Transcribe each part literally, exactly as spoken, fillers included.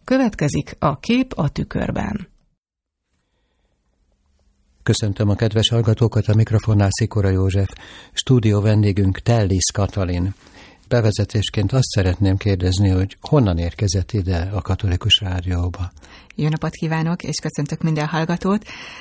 Következik a Kép a tükörben. Köszöntöm a kedves hallgatókat, a mikrofonnál Szikora József, stúdió vendégünk Tellis Katalin. Bevezetésként azt szeretném kérdezni, hogy honnan érkezett ide a Katolikus Rádióba? Jó napot kívánok, és köszöntök minden hallgatót.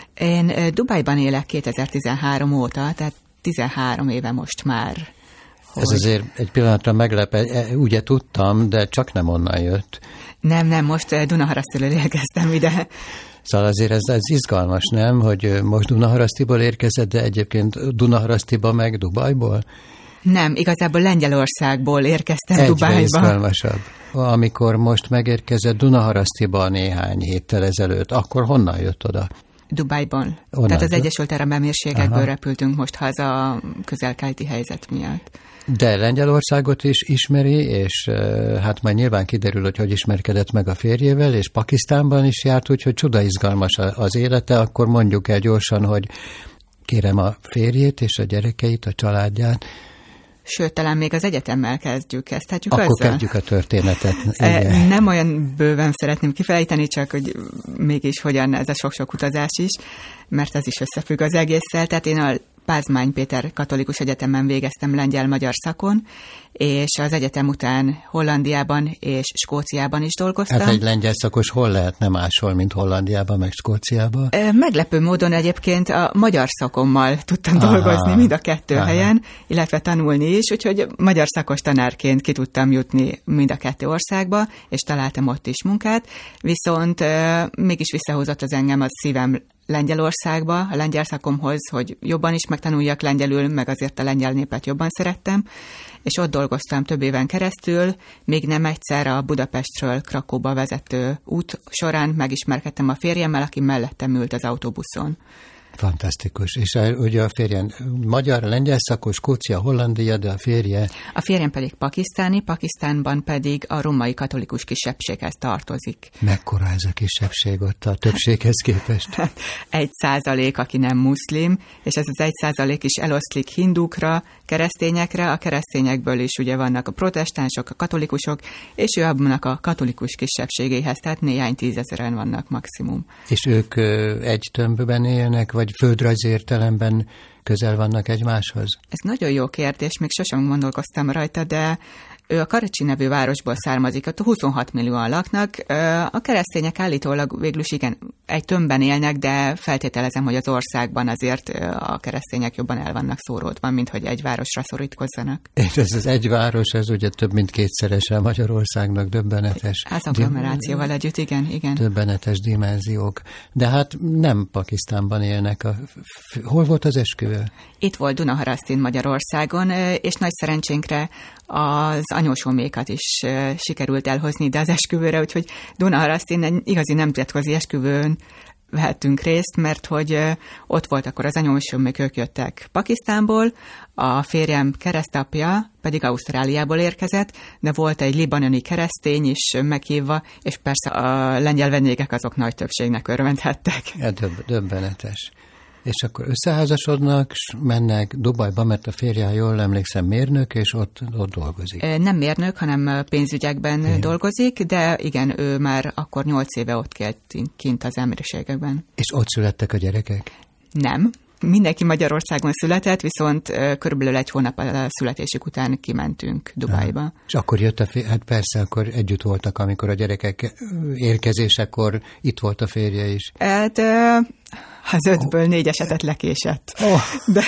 Én Dubajban élek kétezer-tizenhárom óta, tehát tizenhárom éve most már. Hogy... Ez azért egy pillanatra meglep, ugye tudtam, de csak nem onnan jött. Nem, nem, most Dunaharasztiból érkeztem ide. Szóval azért ez, ez izgalmas, nem? Hogy most Dunaharasztiból érkezett, de egyébként Dunaharasztiba meg Dubajból? Nem, igazából Lengyelországból érkeztem Egyre Dubajba. izgalmasabb. Amikor most megérkezett Dunaharasztiba néhány héttel ezelőtt, akkor honnan jött oda? Dubajban. Onnan Tehát az jött? Egyesült Arab Emírségekből repültünk most haza a közel-keleti helyzet miatt. De Lengyelországot is ismeri, és hát majd nyilván kiderül, hogy hogy ismerkedett meg a férjével, és Pakisztánban is járt, úgyhogy csuda izgalmas az élete. Akkor mondjuk el gyorsan, hogy kérem a férjét és a gyerekeit, a családját. Sőt, talán még az egyetemmel kezdjük, kezdhetjük Akkor azzal? kezdjük a történetet. Igen. Nem olyan bőven szeretném kifejteni, csak hogy mégis hogyan ez a sok-sok utazás is, mert ez is összefügg az egésszel. Tehát én a Pázmány Péter Katolikus Egyetemen végeztem lengyel-magyar szakon, és az egyetem után Hollandiában és Skóciában is dolgoztam. Hát egy lengyel szakos hol lehetne máshol, mint Hollandiában, meg Skóciában? Meglepő módon egyébként a magyar szakommal tudtam aha, dolgozni mind a kettő aha. helyen, illetve tanulni is, úgyhogy magyar szakos tanárként ki tudtam jutni mind a kettő országba, és találtam ott is munkát, viszont mégis visszahúzott az engem a szívem Lengyelországba, a lengyel szakomhoz, hogy jobban is megtanuljak lengyelül, meg azért a lengyel népet jobban szerettem, és ott dolgoztam több éven keresztül, még nem egyszer a Budapestről Krakóba vezető út során megismerkedtem a férjemmel, aki mellettem ült az autóbuszon. Fantasztikus. És ugye a férjen magyar, lengyel szakos, Skócia, Hollandia, de a férje... A férjem pedig pakisztáni, Pakisztánban pedig a római katolikus kisebbséghez tartozik. Mekkora ez a kisebbség ott a többséghez képest? Egy százalék, aki nem muszlim, és ez az egy százalék is eloszlik hindukra, keresztényekre, a keresztényekből is ugye vannak a protestánsok, a katolikusok, és ő abban a katolikus kisebbségéhez, tehát néhány tízezeren vannak maximum. És ők egy tömbben élnek, vagy földrajzi értelemben közel vannak egymáshoz? Ez nagyon jó kérdés, még sosem gondolkoztam rajta, de ő a Karecsi nevű városból származik, ott huszonhat millióan laknak. A keresztények állítólag végül is igen, egy tömbben élnek, de feltételezem, hogy az országban azért a keresztények jobban el vannak szóródva, mint hogy egy városra szorítkozzanak. És ez az egy város, ez ugye több mint kétszerese Magyarországnak, döbbenetes. Az agglomerációval együtt, igen, igen. Döbbenetes dimenziók. De hát nem Pakisztánban élnek. A... Hol volt az esküvő? Itt volt Dunaharasztin Magyarországon, és nagy szerencsénkre az anyósomékat is sikerült elhozni ide az esküvőre, úgyhogy Dunaharasztin egy igazi nemzetközi esküvőn vehettünk részt, mert hogy ott volt akkor az anyósomék, ők jöttek Pakisztánból, a férjem keresztapja pedig Ausztráliából érkezett, de volt egy libanoni keresztény is meghívva, és persze a lengyel vendégek azok nagy többségnek örvendhettek. Ja, döbb, döbbenetes. És akkor összeházasodnak, és mennek Dubajba, mert a férje, jól emlékszem, mérnök, és ott, ott dolgozik. Nem mérnök, hanem pénzügyekben igen. dolgozik, de igen, ő már akkor nyolc éve ott kélt kint az Emírségekben. És ott születtek a gyerekek? Nem. Mindenki Magyarországon született, viszont körülbelül egy hónap a születésük után kimentünk Dubajba. Ha. És akkor jött a férje, hát persze, akkor együtt voltak, amikor a gyerekek érkezésekor itt volt a férje is. Hát az ötből oh. négy esetet lekésett. Oh. De,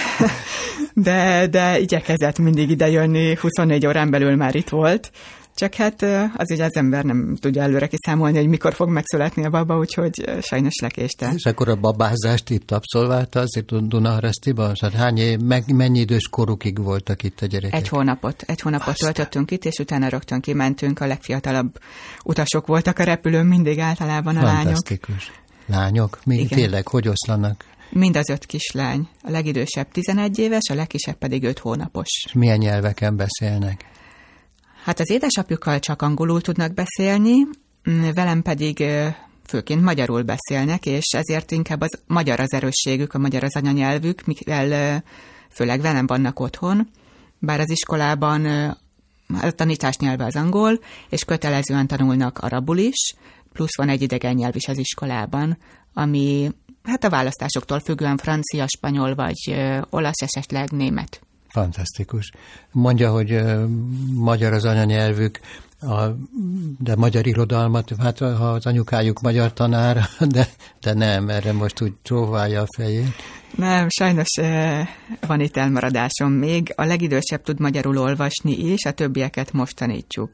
de, de igyekezett mindig idejönni, huszonnégy órán belül már itt volt. Csak hát az ugye az ember nem tudja előre kiszámolni, hogy mikor fog megszületni a baba, úgyhogy sajnos lekéste. És akkor a babázást itt abszolválta azért Dunaharasztiban? Hát hány év, meg, mennyi idős korukig voltak itt a gyerekek? Egy hónapot. Egy hónapot Aztán. töltöttünk itt, és utána rögtön kimentünk. A legfiatalabb utasok voltak a repülőn, mindig általában a lányok. Fantasztikus. Lányok? Mi igen. Tényleg, hogy oszlanak? Mind az öt kislány. A legidősebb tizenegy éves, a legkisebb pedig öt hónapos. És milyen nyelveken beszélnek? Hát az édesapjukkal csak angolul tudnak beszélni, velem pedig főként magyarul beszélnek, és ezért inkább az magyar az erősségük, a magyar az anyanyelvük, mivel főleg velem vannak otthon, bár az iskolában a tanítás nyelve az angol, és kötelezően tanulnak arabul is, plusz van egy idegen nyelv is az iskolában, ami hát a választásoktól függően francia, spanyol vagy ö, olasz, esetleg német. Fantasztikus. Mondja, hogy ö, magyar az anyanyelvük, a, de magyar irodalmat, hát ha az anyukájuk magyar tanár, de, de nem, erre most úgy csóválja a fejét. Nem, sajnos ö, van itt elmaradásom még. A legidősebb tud magyarul olvasni is, a többieket most tanítsuk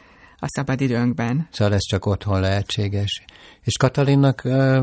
a szabadidőnkben. Szóval ez csak otthon lehetséges. És Katalinnak,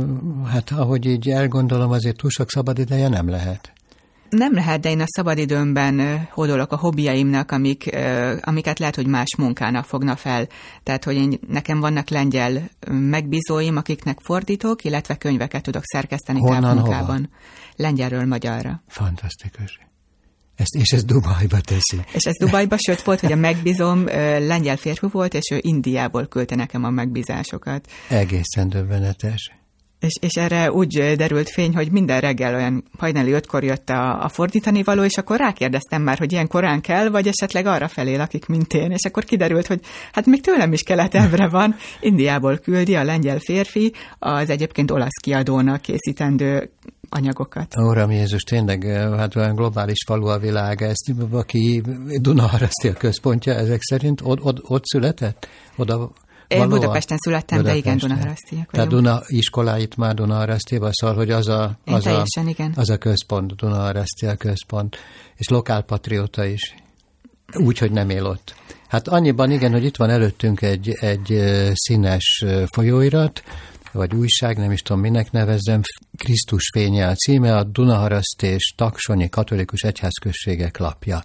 hát ahogy így elgondolom, azért túl sok szabadideje nem lehet. Nem lehet, de én a szabadidőmben hódolok a hobbiaimnak, amik, amiket lehet, hogy más munkának fogna fel. Tehát, hogy én, nekem vannak lengyel megbízóim, akiknek fordítok, illetve könyveket tudok szerkeszteni távmunkában. Hova? Lengyelről magyarra. Fantasztikus. Ezt, és ez Dubajba teszi. És ez Dubajba, sőt volt, hogy a megbízom lengyel férfi volt, és ő Indiából küldte nekem a megbízásokat. Egészen döbbenetes. És, és erre úgy derült fény, hogy minden reggel olyan hajnali ötkor jött a, a fordítani való, és akkor rákérdeztem már, hogy ilyen korán kell, vagy esetleg arra felé lakik, mint én. És akkor kiderült, hogy hát még tőlem is keletebbre van. Indiából küldi a lengyel férfi az egyébként olasz kiadónak készítendő anyagokat. Uram Jézus, tényleg hát olyan globális falu a világ, ezt aki Dunaharaszti a központja ezek szerint, ott, ott, ott született? Oda Én valóan? Budapesten születtem, Budapesten. De igen, Dunaharasztiak vagyunk. Tehát Duna iskoláit már Dunaharasztiban, szóval, hogy az a, az, a, az a központ, Dunaharaszti a központ, és lokálpatrióta is, úgy, hogy nem él ott. Hát annyiban igen, hogy itt van előttünk egy, egy színes folyóirat, vagy újság, nem is tudom, minek nevezzem, Krisztus fénye a címe, a Dunaharaszt és Taksonyi Katolikus Egyházközségek lapja.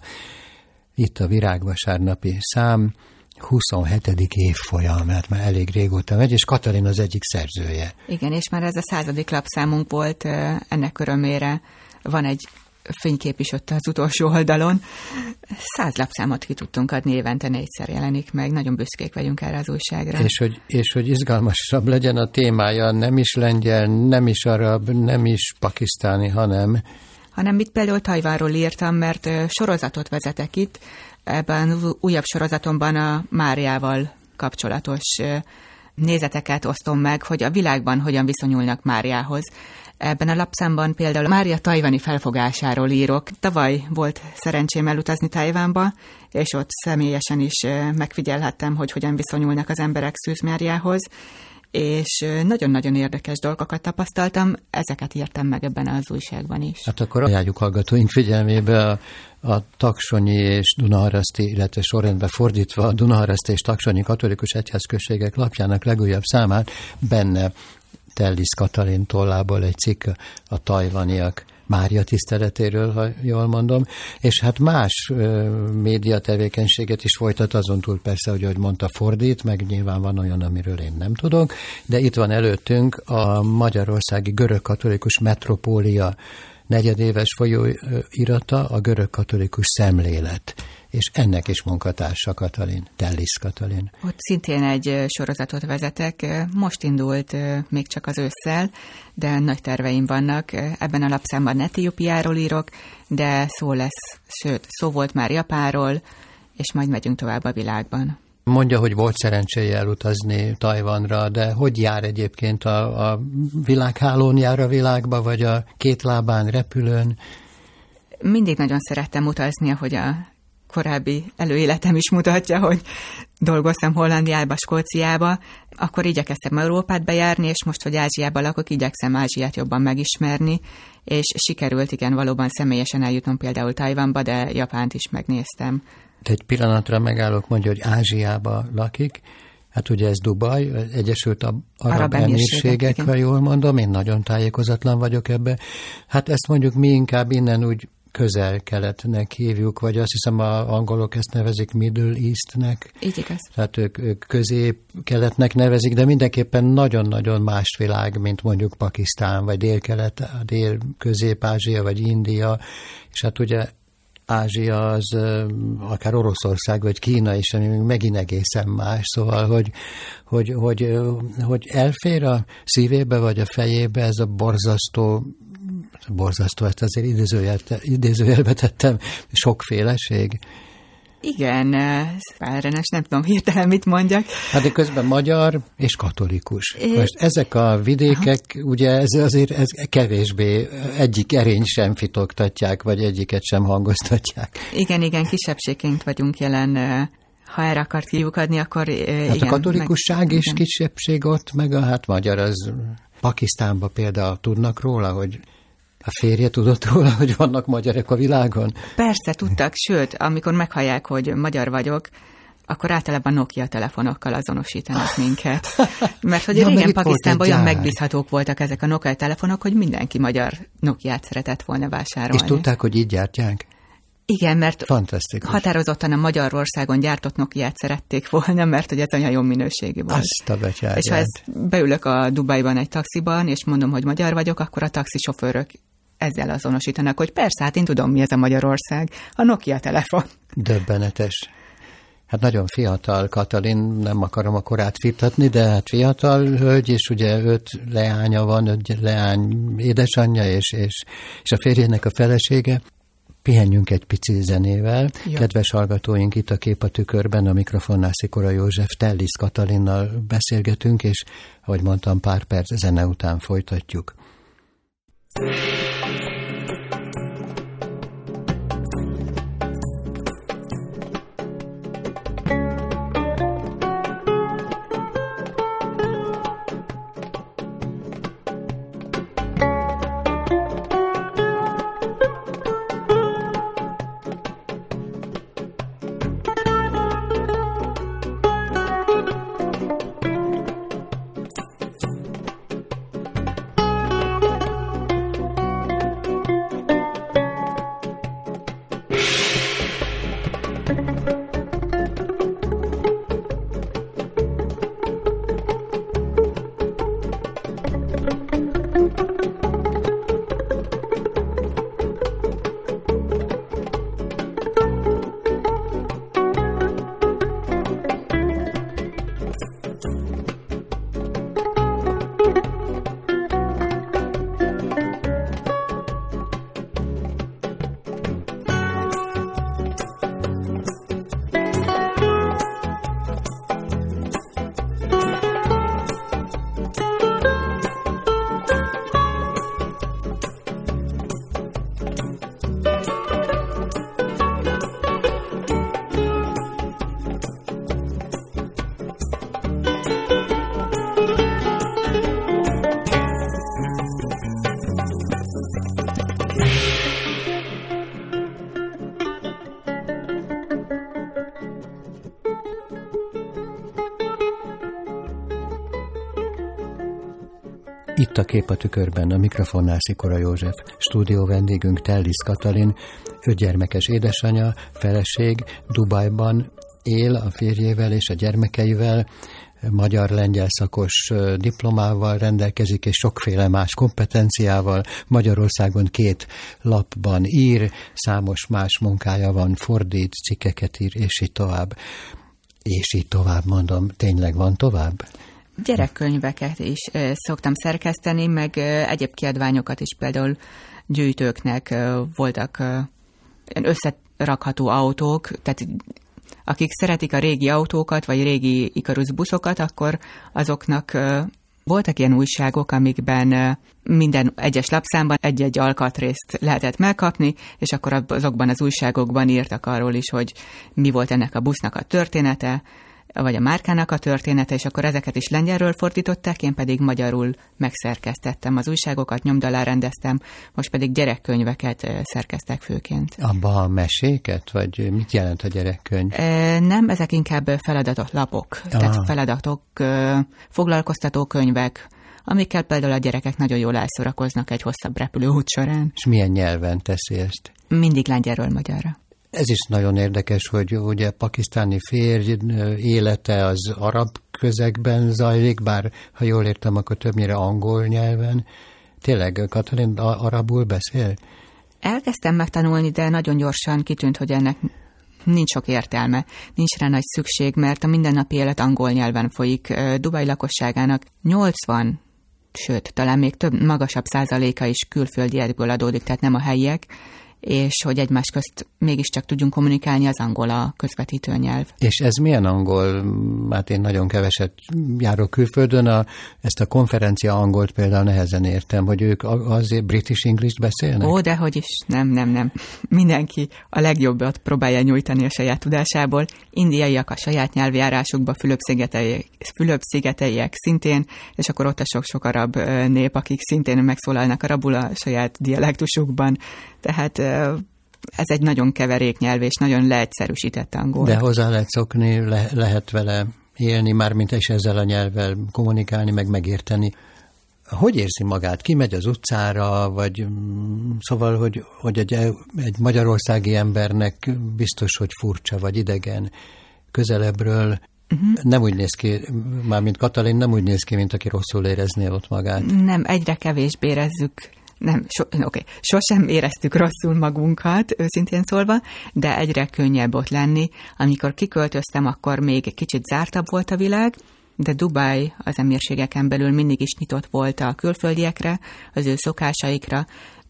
Itt a virágvasárnapi szám, huszonhetedik évfolyam, mert már elég régóta megy, és Katalin az egyik szerzője. Igen, és már ez a századik lapszámunk volt, ennek örömére van egy fénykép is ott az utolsó oldalon. Száz lapszámot ki tudtunk adni, évente négyszer jelenik meg, nagyon büszkék vagyunk erre az újságra. És hogy, és hogy izgalmasabb legyen a témája, nem is lengyel, nem is arab, nem is pakisztáni, hanem... hanem itt például Tajvanról írtam, mert sorozatot vezetek itt, ebben az újabb sorozatomban a Máriával kapcsolatos nézeteket osztom meg, hogy a világban hogyan viszonyulnak Máriához. Ebben a lapszámban például Mária tajvani felfogásáról írok. Tavaly volt szerencsém elutazni Tajvanba, és ott személyesen is megfigyelhettem, hogy hogyan viszonyulnak az emberek Szűz Máriához, és nagyon-nagyon érdekes dolgokat tapasztaltam, ezeket írtam meg ebben az újságban is. Hát akkor ajánljuk hallgatóink figyelmébe a, a Taksonyi és Dunaharaszti, illetve sorrendben fordítva a Dunaharaszti és Taksonyi Katolikus Egyházközségek lapjának legújabb számát, benne Tellis Katalin tollából egy cikk a tajvaniak Mária tiszteletéről, ha jól mondom, és hát más ö, média tevékenységet is folytat, azon túl persze, hogy ahogy mondta, fordít, meg nyilván van olyan, amiről én nem tudok, de itt van előttünk a Magyarországi Görög Katolikus Metropólia negyedéves folyóirata, a Görög Katolikus Szemlélet, és ennek is munkatársa Katalin, Tellis Katalin. Ott szintén egy sorozatot vezetek, most indult még csak az ősszel, de nagy terveim vannak. Ebben a lapszámban Etiópiáról írok, de szó lesz, sőt, szó volt már Japánról, és majd megyünk tovább a világban. Mondja, hogy volt szerencséje elutazni Tajvanra, de hogy jár egyébként a, a világhálón jár a világba, vagy a két lábán repülőn? Mindig nagyon szerettem utazni, ahogy a korábbi előéletem is mutatja, hogy dolgoztam Hollandiába, Skóciába, akkor igyekeztem Európát bejárni, és most, hogy Ázsiában lakok, igyekszem Ázsiát jobban megismerni, és sikerült igen valóban személyesen eljutnom például Tajvanba, de Japánt is megnéztem. Egy pillanatra megállok, mondja, hogy Ázsiába lakik, hát ugye ez Dubaj, Egyesült Arab, Arab Emírségek, ha jól mondom, én nagyon tájékozatlan vagyok ebbe. Hát ezt mondjuk mi inkább innen úgy közel-keletnek hívjuk, vagy azt hiszem az angolok ezt nevezik Middle Eastnek. Így igaz. Tehát ők, ők közép-keletnek nevezik, de mindenképpen nagyon-nagyon más világ, mint mondjuk Pakisztán, vagy dél-kelet, dél-közép-Ázsia, vagy India, és hát ugye Ázsia az akár Oroszország vagy Kína is, ami megint egészen más, szóval, hogy, hogy, hogy, hogy elfér a szívébe vagy a fejébe ez a borzasztó, borzasztó, ezt azért idézőjelbe tettem, sokféleség. Igen, Pálrenes, nem tudom hirtelen mit mondjak. Hát de közben magyar és katolikus. É... Most ezek a vidékek, aha, ugye ez azért ez kevésbé, egyik erény sem fitoktatják, vagy egyiket sem hangoztatják. Igen, igen, kisebbségként vagyunk jelen. Ha erre akart kiukadni, akkor hát igen. A katolikusság meg, is igen. Kisebbség ott, meg a hát magyar, az Pakisztánban például tudnak róla, hogy a férje tudott róla, hogy vannak magyarok a világon? Persze, tudtak, sőt, amikor meghallják, hogy magyar vagyok, akkor általában Nokia telefonokkal azonosítanak minket. Mert hogy ja, régen Pakisztánban olyan megbízhatók voltak ezek a Nokia telefonok, hogy mindenki magyar Nokiát szeretett volna vásárolni. És tudták, hogy így gyártják? Igen, mert fantasztikus. Határozottan a Magyarországon gyártott Nokiát szerették volna, mert hogy ez olyan jó minőségű volt. Azt a betyárját. És ha ezt beülök a Dubajban egy taxiban, és mondom, hogy magyar vagyok, akkor a taxisofőrök ezzel azonosítanak, hogy persze, hát én tudom, mi ez a Magyarország, a Nokia telefon. Döbbenetes. Hát nagyon fiatal Katalin, nem akarom a korát firtatni, de hát fiatal hölgy, és ugye öt leánya van, öt leány édesanyja, és, és, és a férjének a felesége. Pihenjünk egy pici zenével. Ja. Kedves hallgatóink, itt a Kép a tükörben, a mikrofonnál Szikora József, Tellis Katalinnal beszélgetünk, és ahogy mondtam, pár perc zene után folytatjuk. Itt a Kép a tükörben, a mikrofonnál Szikora József, stúdió vendégünk Tellis Katalin, öt gyermekes édesanyja, feleség, Dubajban él a férjével és a gyermekeivel, magyar-lengyel szakos diplomával rendelkezik, és sokféle más kompetenciával. Magyarországon két lapban ír, számos más munkája van, fordít, cikkeket ír, és így tovább. És így tovább mondom, tényleg van tovább? Gyerekkönyveket is e, szoktam szerkeszteni, meg e, egyéb kiadványokat is, például gyűjtőknek e, voltak e, összerakható autók, tehát akik szeretik a régi autókat, vagy régi Ikarus buszokat, akkor azoknak e, voltak ilyen újságok, amikben e, minden egyes lapszámban egy-egy alkatrészt lehetett megkapni, és akkor azokban az újságokban írtak arról is, hogy mi volt ennek a busznak a története, vagy a márkának a története, és akkor ezeket is lengyelről fordították, én pedig magyarul megszerkesztettem az újságokat, nyomdalá rendeztem, most pedig gyerekkönyveket szerkeztek főként. Abba a meséket? Vagy mit jelent a gyerekkönyv? E, nem, ezek inkább feladatok, lapok, ah. tehát feladatok, foglalkoztató könyvek, amikkel például a gyerekek nagyon jól elszórakoznak egy hosszabb repülőút során. És milyen nyelven teszi ezt? Mindig lengyelről magyarra. Ez is nagyon érdekes, hogy ugye pakisztáni férj élete az arab közegben zajlik, bár ha jól értem, akkor többnyire angol nyelven. Tényleg, Katalin arabul beszél? Elkezdtem megtanulni, de nagyon gyorsan kitűnt, hogy ennek nincs sok értelme, nincs rá nagy szükség, mert a mindennapi élet angol nyelven folyik. Dubaj lakosságának nyolcvan, sőt, talán még több, magasabb százaléka is külföldiekből adódik, tehát nem a helyiek, és hogy egymás közt mégiscsak tudjunk kommunikálni, az angol a közvetítő nyelv. És ez milyen angol? Hát én nagyon keveset járok külföldön, a, ezt a konferencia angolt például nehezen értem, hogy ők azért British English beszélnek? Ó, dehogy is, nem, nem, nem. Mindenki a legjobbat próbálja nyújtani a saját tudásából. Indiaiak a saját nyelvjárásukba, Fülöp-szigeteiek, Fülöp-szigeteiek szintén, és akkor ott a sok-sok arab nép, akik szintén megszólalnak arabul a saját dialektusukban. Tehát ez egy nagyon keverék nyelv, és nagyon leegyszerűsített angol. De hozzá lehet szokni, le, lehet vele élni, mármint is ezzel a nyelvvel kommunikálni, meg megérteni. Hogy érzi magát? Ki megy az utcára, vagy szóval, hogy, hogy egy, egy magyarországi embernek biztos, hogy furcsa, vagy idegen közelebbről. Uh-huh. Nem úgy néz ki, mármint Katalin, nem úgy néz ki, mint aki rosszul érezné ott magát. Nem, egyre kevésbé érezzük. Nem, so, okay. Sosem éreztük rosszul magunkat, őszintén szólva, de egyre könnyebb ott lenni. Amikor kiköltöztem, akkor még egy kicsit zártabb volt a világ, de Dubaj az emírségeken belül mindig is nyitott volt a külföldiekre, az ő szokásaikra,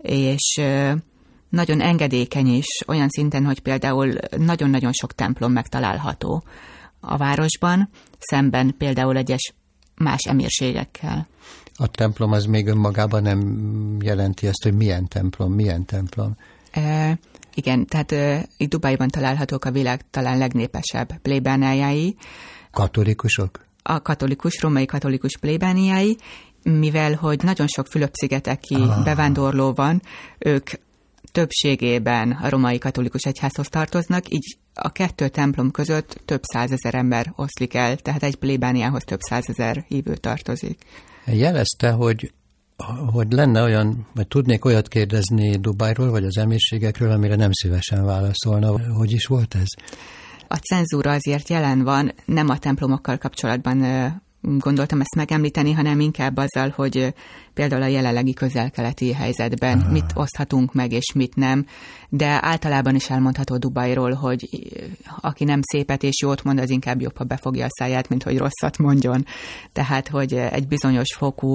és nagyon engedékeny is, olyan szinten, hogy például nagyon-nagyon sok templom megtalálható a városban, szemben például egyes más emírségekkel. A templom az még önmagában nem jelenti azt, hogy milyen templom, milyen templom. E, igen, tehát e, itt Dubajban találhatók a világ talán legnépesebb plébániái. Katolikusok? A katolikus, római katolikus plébániái, mivel hogy nagyon sok Fülöp-szigeteki ah. bevándorló van, ők többségében a római katolikus egyházhoz tartoznak, így a kettő templom között több százezer ember oszlik el, tehát egy plébániához több százezer hívő tartozik. Jelezte, hogy, hogy lenne olyan, vagy tudnék olyat kérdezni Dubajról, vagy az emírségekről, amire nem szívesen válaszolna. Hogy is volt ez? A cenzúra azért jelen van, nem a templomokkal kapcsolatban gondoltam ezt megemlíteni, hanem inkább azzal, hogy például a jelenlegi közel-keleti helyzetben ah. mit oszthatunk meg, és mit nem. De általában is elmondható Dubajról, hogy aki nem szépet és jót mond, az inkább jobb, ha befogja a száját, mint hogy rosszat mondjon. Tehát, hogy egy bizonyos fokú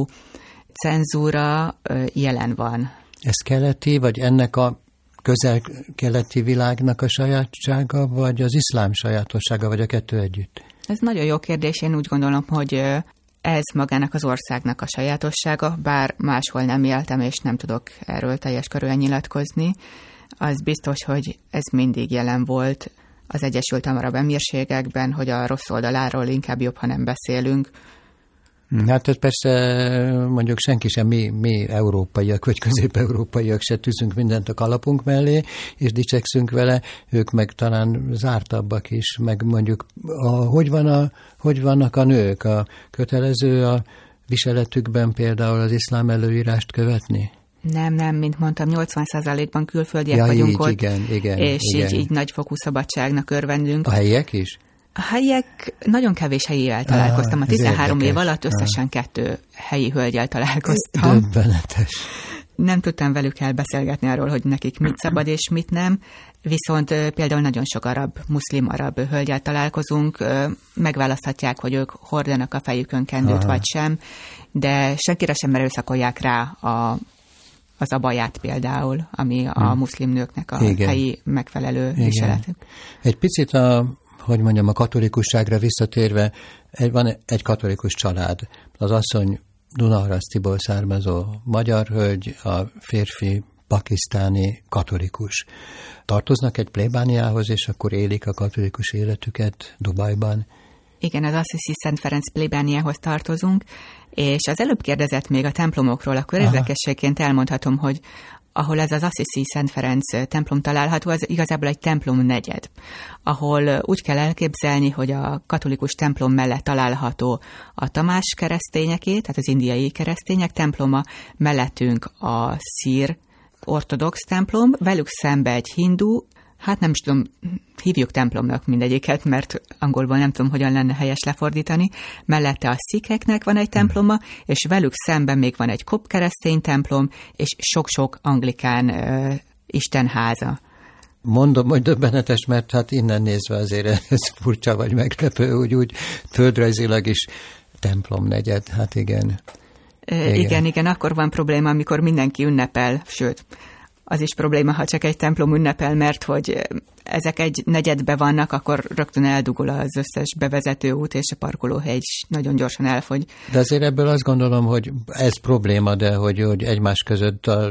cenzúra jelen van. Ez keleti, vagy ennek a közel-keleti világnak a sajátsága, vagy az iszlám sajátossága, vagy a kettő együtt? Ez nagyon jó kérdés. Én úgy gondolom, hogy ez magának az országnak a sajátossága, bár máshol nem éltem, és nem tudok erről teljes körülön nyilatkozni. Az biztos, hogy ez mindig jelen volt az Egyesült Arab Emírségekben, hogy a rossz oldaláról inkább jobb, ha nem beszélünk. Hát ez persze mondjuk senki sem, mi, mi európaiak, vagy közép-európaiak se tűzünk mindent a kalapunk mellé, és dicsekszünk vele, ők meg talán zártabbak is, meg mondjuk, a, hogy, van a, hogy vannak a nők, a kötelező a viseletükben például az iszlám előírást követni? Nem, nem, mint mondtam, nyolcvan százalékban külföldiek ja, vagyunk így, ott, igen, igen, és igen. Így, így nagyfokú szabadságnak örvendünk. A helyiek is? A helyiek, nagyon kevés helyivel találkoztam. A tizenhárom év alatt összesen ah. kettő helyi hölgyel találkoztam. Döbbenetes. Nem tudtam velük elbeszélgetni arról, hogy nekik mit szabad és mit nem, viszont például nagyon sok arab, muszlim arab hölgyel találkozunk, megválaszthatják, hogy ők hordanak a fejükön kendőt Aha. vagy sem, de senkire sem erőszakolják rá a az abaját például, ami a hmm. muszlim nőknek a Igen. helyi megfelelő viseletük. Egy picit a, hogy mondjam, a katolikusságra visszatérve, egy, van egy katolikus család. Az asszony Dunaharasztiból származó magyar hölgy, a férfi pakisztáni katolikus. Tartoznak egy plébániához, és akkor élik a katolikus életüket Dubajban? Igen, az Assisi Szent Ferenc plébániához tartozunk, és az előbb kérdezett még a templomokról, akkor Aha. érdekességként elmondhatom, hogy ahol ez az Assisi Szent Ferenc templom található, az igazából egy templom negyed, ahol úgy kell elképzelni, hogy a katolikus templom mellett található a Tamás keresztényeké, tehát az indiai keresztények temploma, mellettünk a szír ortodox templom, velük szembe egy hindu, hát nem is tudom, hívjuk templomnak mindegyiket, mert angolból nem tudom, hogyan lenne helyes lefordítani. Mellette a szikeknek van egy temploma, és velük szemben még van egy kopt keresztény templom, és sok-sok anglikán uh, istenháza. Mondom, hogy döbbenetes, mert hát innen nézve azért ez furcsa vagy meglepő, úgy, úgy földrajzilag is templom negyed, hát igen. Uh, igen. igen, igen, akkor van probléma, amikor mindenki ünnepel, sőt, az is probléma, ha csak egy templom ünnepel, mert hogy ezek egy negyedbe vannak, akkor rögtön eldugul az összes bevezető út, és a parkolóhely is nagyon gyorsan elfogy. De azért ebből azt gondolom, hogy ez probléma, de hogy, hogy egymás között a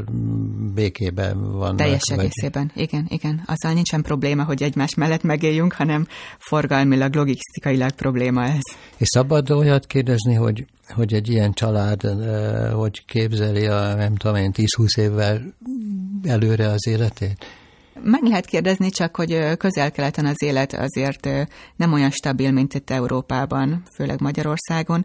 békében vannak. Teljes egészében, vagy... igen, igen. Azzal nincsen probléma, hogy egymás mellett megéljünk, hanem forgalmilag, logisztikailag probléma ez. És szabad olyat kérdezni, hogy, hogy egy ilyen család, hogy képzeli a, nem tudom én, tíz-húsz évvel előre az életét? Meg lehet kérdezni, csak hogy Közel-Keleten az élet azért nem olyan stabil, mint itt Európában, főleg Magyarországon.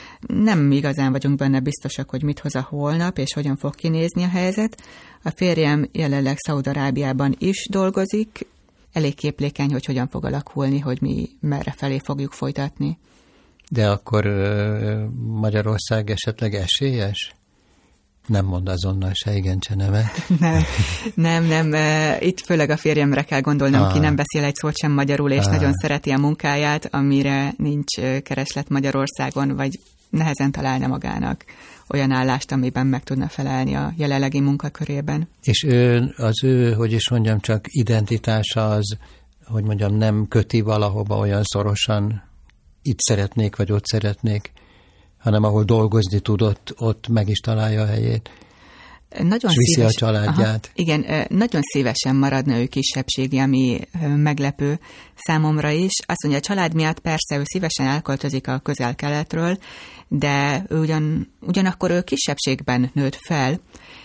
Nem igazán vagyunk benne biztosak, hogy mit hoz a holnap, és hogyan fog kinézni a helyzet. A férjem jelenleg Szaúd-Arábiában is dolgozik, elég képlékeny, hogy hogyan fog alakulni, hogy mi merre felé fogjuk folytatni. De akkor Magyarország esetleg esélyes? Nem mond azonnal se igen, se nemet. Nem, nem, nem. Itt főleg a férjemre kell gondolnom, ah. ki nem beszél egy szót sem magyarul, és ah. nagyon szereti a munkáját, amire nincs kereslet Magyarországon, vagy nehezen találna magának olyan állást, amiben meg tudna felelni a jelenlegi munkakörében. És ő, az ő, hogy is mondjam, csak identitása az, hogy mondjam, nem köti valahova olyan szorosan, itt szeretnék, vagy ott szeretnék, hanem ahol dolgozni tudott, ott meg is találja a helyét. Nagyon és viszi szíves, a családját. Aha, igen, nagyon szívesen maradna ő kisebbségi, ami meglepő számomra is. Azt mondja, a család miatt persze ő szívesen elköltözik a Közel-Keletről, de ugyan, ugyanakkor ő kisebbségben nőtt fel,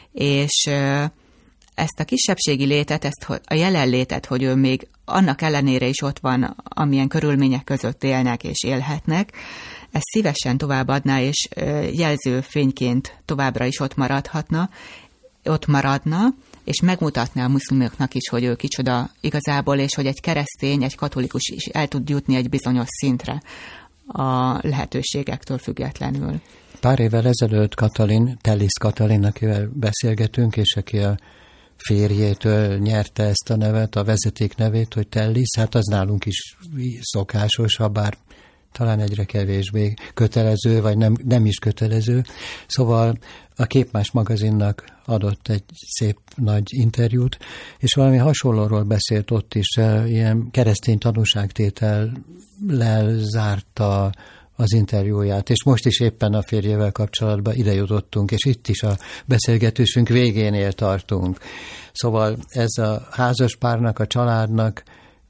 és ezt a kisebbségi létet, ezt a jelenlétet, hogy ő még annak ellenére is ott van, amilyen körülmények között élnek és élhetnek, ezt szívesen továbbadná, és jelzőfényként továbbra is ott maradhatna, ott maradna, és megmutatná a muszlimoknak is, hogy ő kicsoda igazából, és hogy egy keresztény, egy katolikus is el tud jutni egy bizonyos szintre a lehetőségektől függetlenül. Pár évvel ezelőtt Katalin, Tellis Katalin, akivel beszélgetünk, és aki a férjétől nyerte ezt a nevet, a vezeték nevét, hogy Tellis, hát az nálunk is szokásos, ha bár talán egyre kevésbé kötelező, vagy nem, nem is kötelező. Szóval a Képmás magazinnak adott egy szép nagy interjút, és valami hasonlóról beszélt ott is, ilyen keresztény tanúságtétellel zárta az interjúját, és most is éppen a férjével kapcsolatban ide jutottunk, és itt is a beszélgetésünk végénél tartunk. Szóval ez a házaspárnak, a családnak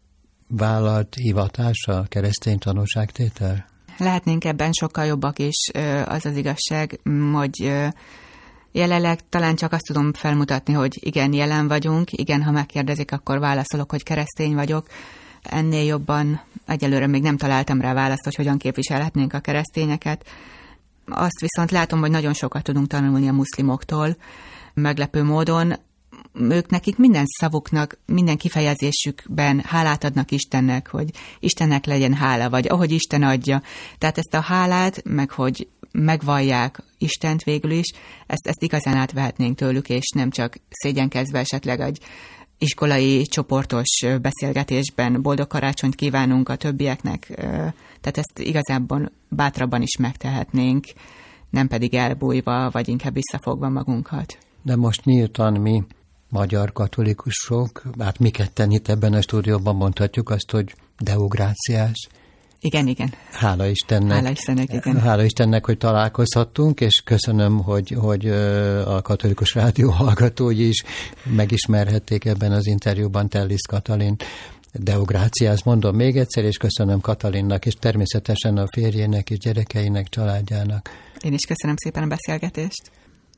vállalt hivatása, a keresztény tanúságtétel? Lehetnénk ebben sokkal jobbak is, az az igazság, hogy jelenleg talán csak azt tudom felmutatni, hogy igen, jelen vagyunk, igen, ha megkérdezik, akkor válaszolok, hogy keresztény vagyok. Ennél jobban egyelőre még nem találtam rá választ, hogy hogyan képviselhetnénk a keresztényeket. Azt viszont látom, hogy nagyon sokat tudunk tanulni a muszlimoktól, meglepő módon. Ők nekik minden szavuknak, minden kifejezésükben hálát adnak Istennek, hogy Istennek legyen hála, vagy ahogy Isten adja. Tehát ezt a hálát, meg hogy megvallják Istent végül is, ezt, ezt igazán átvehetnénk tőlük, és nem csak szégyenkezve esetleg egy iskolai csoportos beszélgetésben boldog karácsonyt kívánunk a többieknek. Tehát ezt igazából bátrabban is megtehetnénk, nem pedig elbújva, vagy inkább visszafogva magunkat. De most nyíltan mi magyar katolikusok, hát mi ketten itt ebben a stúdióban mondhatjuk azt, hogy Deo gratias. Igen, igen. Hála Istennek. Hála Istennek, igen. Hála Istennek, hogy találkozhattunk, és köszönöm, hogy, hogy a Katolikus Rádió hallgatói is megismerhették ebben az interjúban Tellis Katalin. Deo gratias, mondom még egyszer, és köszönöm Katalinnak, és természetesen a férjének és gyerekeinek, családjának. Én is köszönöm szépen a beszélgetést.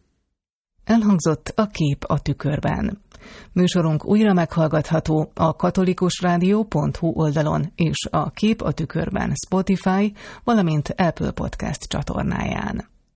Elhangzott a Kép a tükörben. Műsorunk újra meghallgatható a katolikusrádió pont hu oldalon és a Kép a tükörben Spotify, valamint Apple Podcast csatornáján.